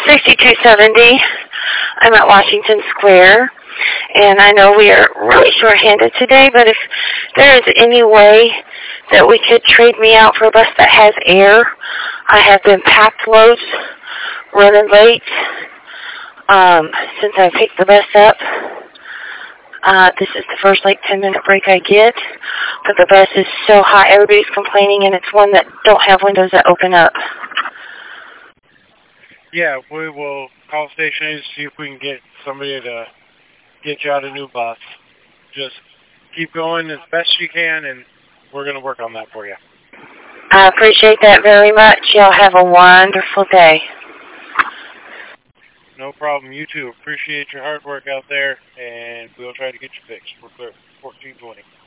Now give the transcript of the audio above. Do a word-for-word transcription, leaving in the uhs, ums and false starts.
sixty-two seventy. I'm at Washington Square, and I know we are really short-handed today, but if there is any way that we could trade me out for a bus that has air, I have been packed loads, running late, um, since I picked the bus up. Uh, this is the first like ten minute break I get, but the bus is so hot, everybody's complaining, and it's one that don't have windows that open up. Yeah, we will call station and see if we can get somebody to get you out a new bus. Just keep going as best you can, and we're going to work on that for you. I appreciate that very much. Y'all have a wonderful day. No problem. You too. Appreciate your hard work out there, and we'll try to get you fixed. We're clear. fourteen twenty.